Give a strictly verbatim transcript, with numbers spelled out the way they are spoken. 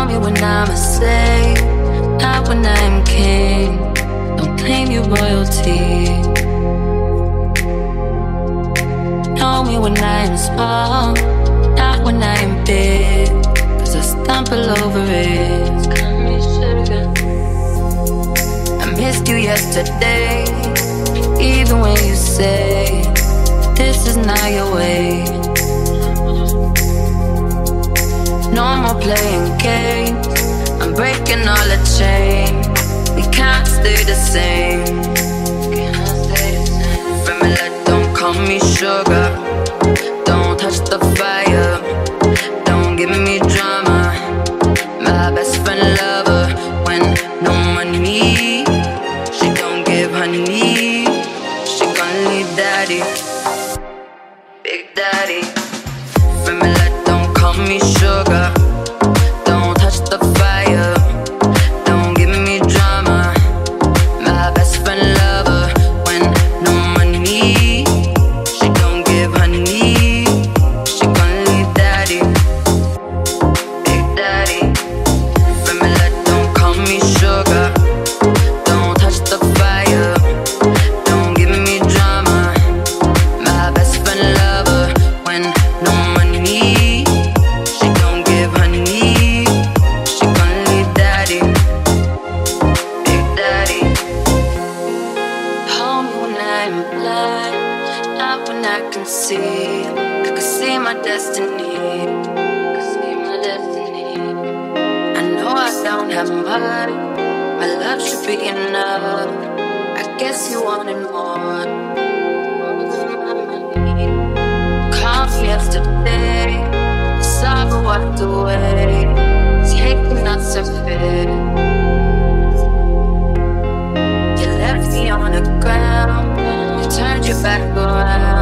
me when I'm a slave, not when I'm king. Don't claim your royalty. Know me when I'm small, not when I'm big, cause I stumble over it. I missed you yesterday, even when you say this is not your way. No more playing games, I'm breaking all the chains. We can't stay the same. Family, don't call me sugar. Don't touch the fire. Don't give me drama. My best friend lover, when no money me, she don't give honey. She gon' need daddy, big daddy. Family, don't call me sugar. Don't touch the fire. Don't give me drama. My best friend lover, when no money, she don't give honey. She gon' need daddy, big daddy. Family, don't call me sugar. Don't touch the fire. Don't give me drama. My best friend lover, when no money, she don't give honey. She gon' need daddy, big daddy. Hold me when I'm blind, not when I can see. I can see my destiny, I can see my destiny. I know I don't have much, my love should be enough. I guess you wanted more. Called me yesterday, sorrow walked away, taking not so fair. You left me on the ground, you turned your back around.